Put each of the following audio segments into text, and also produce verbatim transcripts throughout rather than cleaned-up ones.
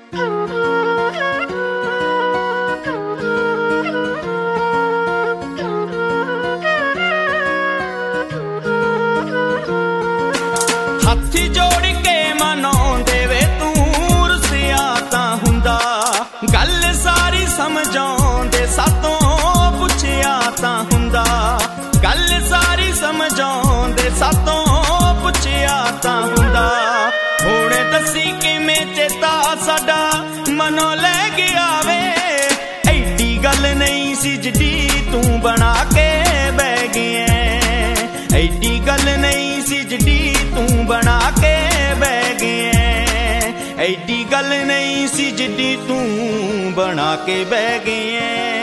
ਹੱਥ ਜੋੜ ਕੇ ਮਨਾਉਂਦੇ ਵੇ ਤੂੰ ਰੁੱਸਿਆ ਤਾਂ ਹੁੰਦਾ, ਗੱਲ ਸਾਰੀ ਸਮਝਾਉਂਦੇ ਸਾਤੋਂ ਪੁੱਛਿਆ ਤਾਂ ਹੁੰਦਾ, ਗੱਲ ਸਾਰੀ ਸਮਝਾਉਂਦੇ ਸਾਤੋਂ ਪੁੱਛਿਆ ਤਾਂ ਹੁੰਦਾ। ਹੁਣ ਦੱਸੀ ਕਿਵੇਂ ਚੇਤਾ ਸਾਡਾ ਮਨੋਂ ਲੈ ਗਿਆ ਵੇ, ਐਡੀ ਗੱਲ ਨਹੀਂ ਸੀ ਜਿਹੜੀ ਤੂੰ ਬਣਾ ਕੇ ਬਹਿ ਗਿਆ, ਐਡੀ ਗੱਲ ਨਹੀਂ ਸੀ ਜਿਹੜੀ ਤੂੰ ਬਣਾ ਕੇ ਬਹਿ ਗਿਆ, ਐਡੀ ਗੱਲ ਨਹੀਂ ਸੀ ਜਿਹੜੀ ਤੂੰ ਬਣਾ ਕੇ ਬਹਿ ਗਿਆ।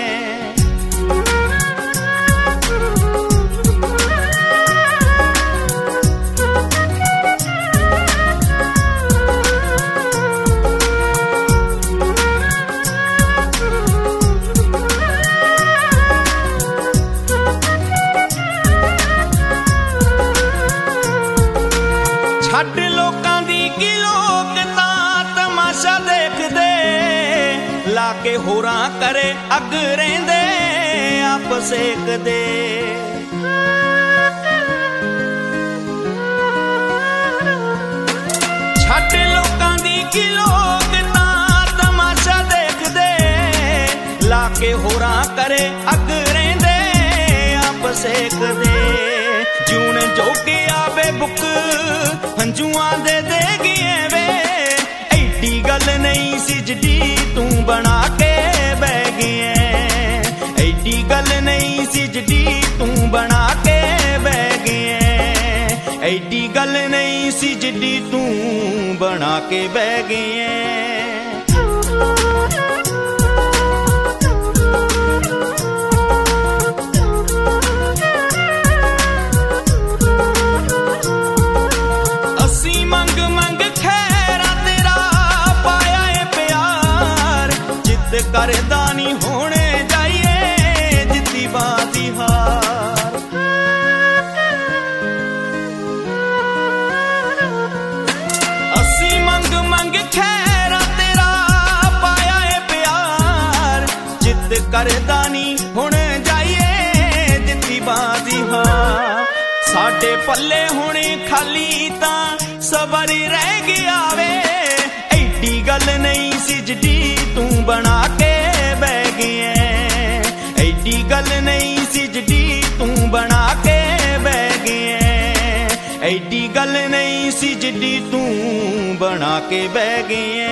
ਛੱਡ ਲੋਕਾਂ ਦੀ ਕੀ ਲੋਕ ਤਾਂ ਤਮਾਸ਼ਾ ਦੇਖਦੇ, ਲਾ ਕੇ ਹੋਰਾਂ ਕਰੇ ਅੱਗ ਰਹਿੰਦੇ ਆਪ ਸੇਕਦੇ। ਛੱਡ ਲੋਕਾਂ ਦੀ ਕੀ ਲੋਕ ਤਾਂ ਤਮਾਸ਼ਾ ਦੇਖਦੇ, ਲਾ ਕੇ ਹੋਰਾਂ ਕਰੇ ਅੱਗ ਰਹਿੰਦੇ ਆਪ ਸੇਕਦੇ। ਜੂਣ ਜੋਗੇ ਆਵੇ ਬੁੱਕ ਹੰਝੂਆਂ ਦੇ ਦੇ ਗਏ ਵੇ, ਐਡੀ ਗੱਲ ਨਹੀਂ ਸੀ ਜਿਹੜੀ ਤੂੰ ਬਣਾ ਕੇ ਬਹਿ ਗਿਆ, ਐਡੀ ਗੱਲ ਨਹੀਂ ਸੀ ਜਿਹੜੀ ਤੂੰ ਬਣਾ ਕੇ ਬਹਿ ਗਿਆ, ਐਡੀ ਗੱਲ ਨਹੀਂ ਸੀ ਜਿਹੜੀ ਤੂੰ ਬਣਾ ਕੇ ਬਹਿ ਗਿਆ। ਕਰਦਾ ਨੀ ਹੋਣੇ ਜਾਈਏ ਜਿੱਤੀ ਬਾਜ਼ੀ ਹਾਰ, ਅਸੀਂ ਮੰਗ ਮੰਗ ਖੈਰਾ ਤੇਰਾ ਪਾਇਆ ਏ ਪਿਆਰ, ਜਿੱਤ ਕਰਦਾ ਨੀ ਹੁਣ ਜਾਈਏ ਜਿੱਤੀ ਬਾਜ਼ੀ ਹਾਰ। ਸਾਡੇ ਪੱਲੇ ਹੁਣੇ ਖਾਲੀ ਤਾਂ ਸਬਰ ਰਹਿ ਗਿਆ ਵੇ, ਐਡੀ ਗੱਲ ਨਹੀਂ ਸੀ ਜਿਹੜੀ ਤੂੰ ਬਣਾ ਕੇ ਬਹਿ ਗਿਆ, ਐਡੀ ਗੱਲ ਨਹੀਂ ਸੀ ਜਿਹੜੀ ਤੂੰ ਬਣਾ ਕੇ ਬਹਿ ਗਿਆ, ਐਡੀ ਗੱਲ ਨਹੀਂ ਸੀ ਜਿਹੜੀ ਤੂੰ ਬਣਾ ਕੇ ਬਹਿ ਗਿਆ।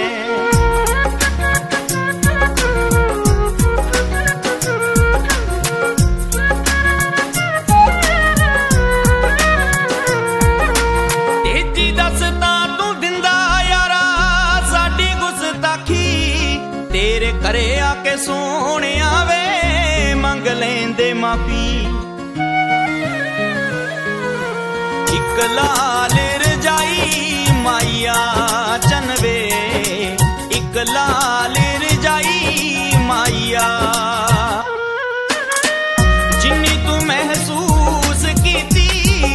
ਤੇਰੇ ਘਰੇ ਆ ਕੇ ਸੋਹਣਿਆ ਵੇ ਮੰਗ ਲੈਂਦੇ ਮਾਫੀ, ਇੱਕ ਲਾਲ ਰਜਾਈ ਮਾਈਆ ਚਨਵੇ, ਇੱਕ ਲਾਲ ਰਜਾਈ ਮਾਈਆ, ਜਿੰਨੀ ਤੂੰ ਮਹਿਸੂਸ ਕੀਤੀ,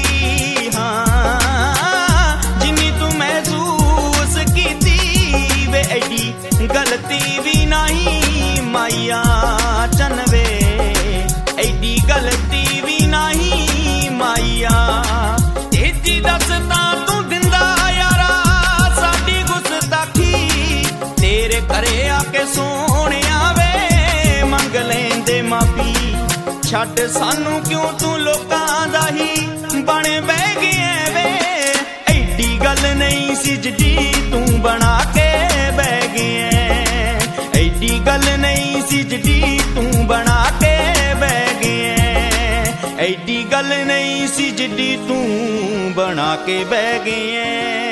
ਹਾਂ ਜਿੰਨੀ ਤੂੰ ਮਹਿਸੂਸ ਕੀਤੀ ਵੇ, ਐਡੀ ਗਲਤੀ ਵੀ ਨਹੀਂ ਮਾਈਆ ਚਨਵੇ, ਐਡੀ ਗਲਤੀ ਵੀ ਨਹੀਂ ਮਾਈਆ। ਤੇਜੀ ਦੱਸ ਤਾਂ ਤੂੰ ਦਿੰਦਾ ਯਾਰਾ ਸਾਡੀ ਗੁਸਤਾਖੀ, ਤੇਰੇ ਘਰੇ ਆ ਕੇ ਸੋਹਣਿਆ ਵੇ ਮੰਗ ਲੈਂਦੇ ਮਾਫੀ। ਛੱਡ ਸਾਨੂੰ ਕਿਉਂ ਤੂੰ ਲੋਕਾਂ ਦਾ ਹੀ ਬਣ ਬਹਿ ਗਿਆ ਵੇ, ਐਡੀ ਗੱਲ ਨਹੀਂ ਸੀ ਜਿਹੜੀ ਤੂੰ ਬਣਾ ਕੇ ਬਹਿ ਗਿਆ, ਐਡੀ ਗੱਲ ਨਹੀਂ ਸੀ ਜਿਹੜੀ ਤੂੰ ਬਣਾ ਕੇ ਬਹਿ ਗਿਆ, ਐਡੀ ਗੱਲ ਨਹੀਂ ਸੀ ਜਿਹੜੀ ਤੂੰ ਬਣਾ ਕੇ ਬਹਿ ਗਿਆ।